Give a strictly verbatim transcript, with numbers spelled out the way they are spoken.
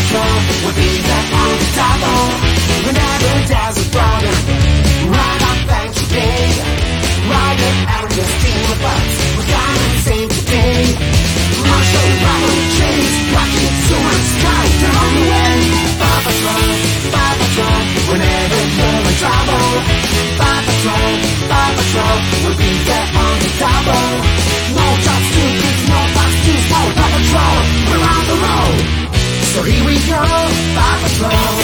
Patrol will be there on the double. Whenever there's a problem, right up and today. Riding out the steam of butts, we're gonna save the day. Marshall, Bravo, Chase, watching too much sky down the way. Paw Patrol, Paw Patrol, whenever you're in trouble. Paw Patrol, Paw Patrol, will be there on the double. No jobs to fix, no box to small. Paw Patrol, we're on the road. So here we go, Paw Patrol.